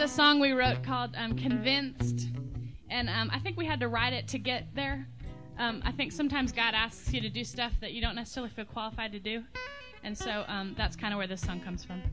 a song we wrote called Convinced, and I think we had to write it to get there. I think sometimes God asks you to do stuff that you don't necessarily feel qualified to do, and so that's kind of where this song comes from.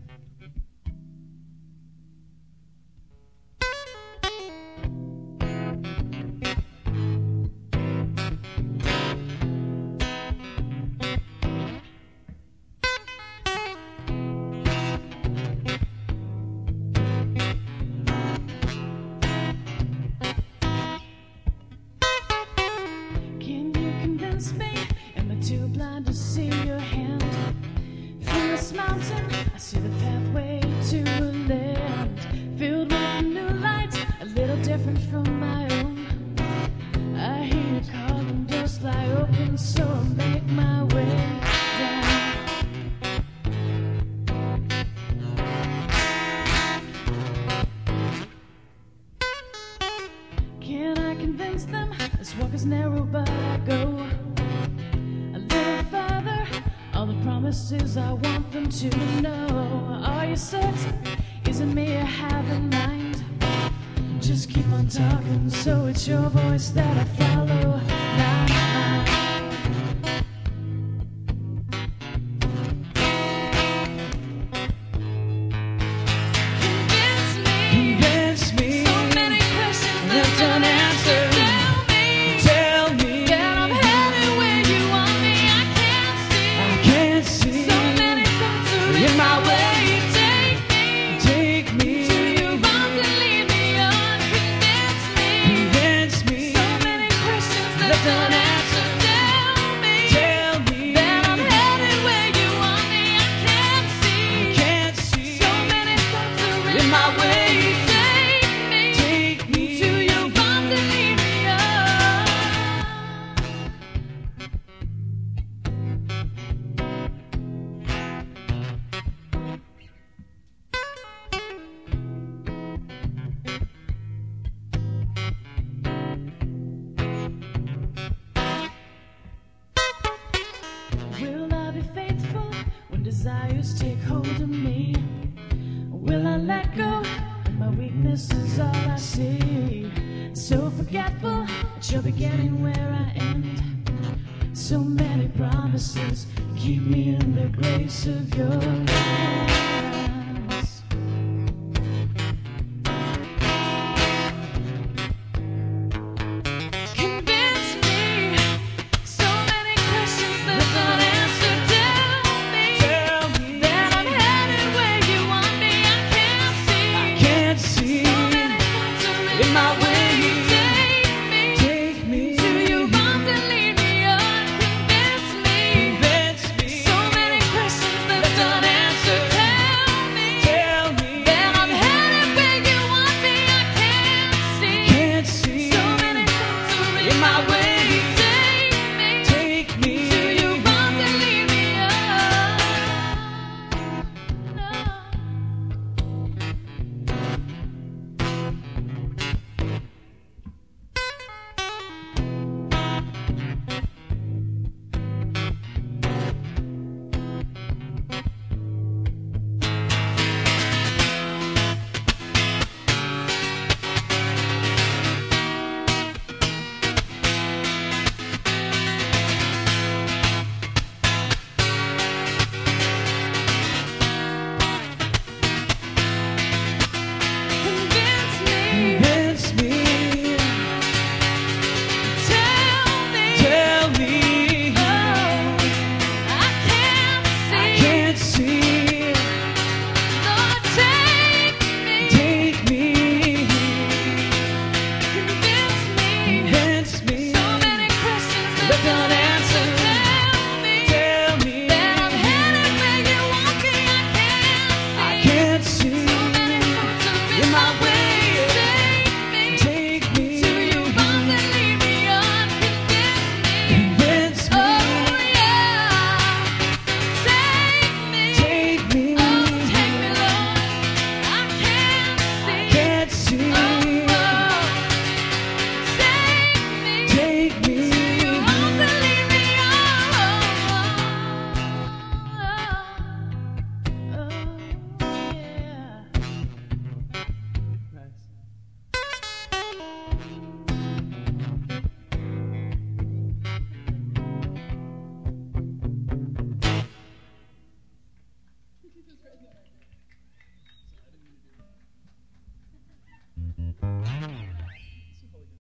So many promises keep me in the grace of your hand.